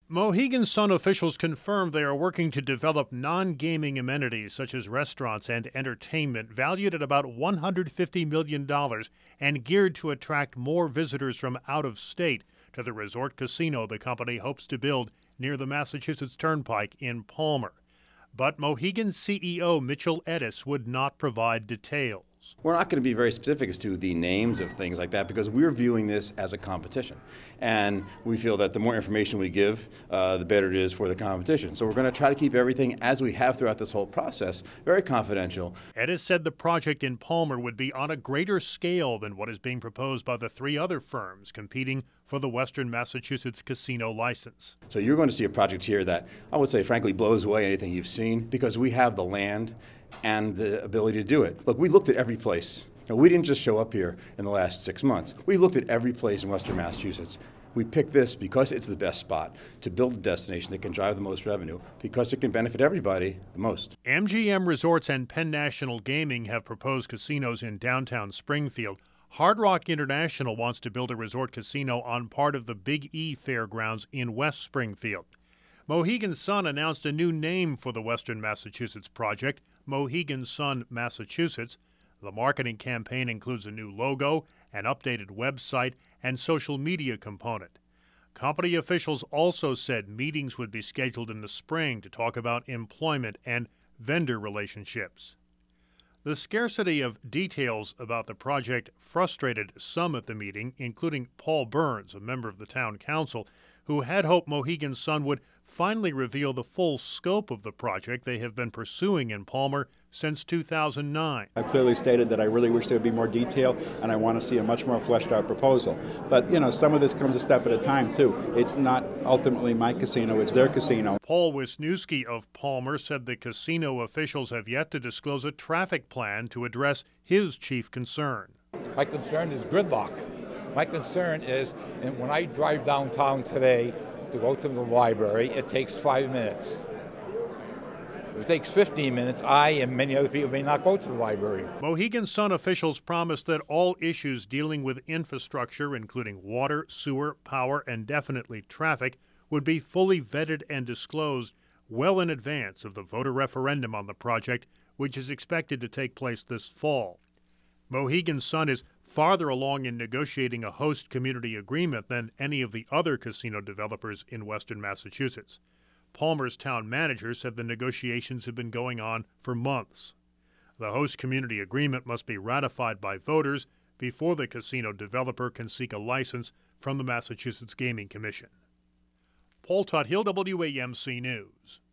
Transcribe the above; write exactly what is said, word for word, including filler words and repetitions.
Mohegan Sun officials confirmed they are working to develop non-gaming amenities such as restaurants and entertainment valued at about one hundred fifty million dollars and geared to attract more visitors from out of state to the resort casino the company hopes to build near the Massachusetts Turnpike in Palmer. But Mohegan C E O Mitchell Edis would not provide details. We're not going to be very specific as to the names of things like that because we're viewing this as a competition. And we feel that the more information we give, uh, the better it is for the competition. So we're going to try to keep everything, as we have throughout this whole process, very confidential. Edis said the project in Palmer would be on a greater scale than what is being proposed by the three other firms competing for the Western Massachusetts casino license. So you're going to see a project here that I would say, frankly, blows away anything you've seen because we have the land and the ability to do it. Look, we looked at every place. Now, we didn't just show up here in the last six months. We looked at every place in Western Massachusetts. We picked this because it's the best spot to build a destination that can drive the most revenue because it can benefit everybody the most. M G M Resorts and Penn National Gaming have proposed casinos in downtown Springfield. Hard Rock International wants to build a resort casino on part of the Big E Fairgrounds in West Springfield. Mohegan Sun announced a new name for the Western Massachusetts project, Mohegan Sun Massachusetts. The marketing campaign includes a new logo, an updated website, and social media component. Company officials also said meetings would be scheduled in the spring to talk about employment and vendor relationships. The scarcity of details about the project frustrated some at the meeting, including Paul Burns, a member of the town council, who had hoped Mohegan Sun would finally reveal the full scope of the project they have been pursuing in Palmer since two thousand nine. I clearly stated that I really wish there would be more detail and I want to see a much more fleshed out proposal. But, you know, some of this comes a step at a time, too. It's not ultimately my casino, it's their casino. Paul Wisniewski of Palmer said the casino officials have yet to disclose a traffic plan to address his chief concern. My concern is gridlock. My concern is, and when I drive downtown today to go to the library, it takes five minutes. If it takes fifteen minutes, I and many other people may not go to the library. Mohegan Sun officials promised that all issues dealing with infrastructure, including water, sewer, power, and definitely traffic, would be fully vetted and disclosed well in advance of the voter referendum on the project, which is expected to take place this fall. Mohegan Sun is farther along in negotiating a host community agreement than any of the other casino developers in western Massachusetts. Palmer's town manager said the negotiations have been going on for months. The host community agreement must be ratified by voters before the casino developer can seek a license from the Massachusetts Gaming Commission. Paul Tuthill, W A M C News.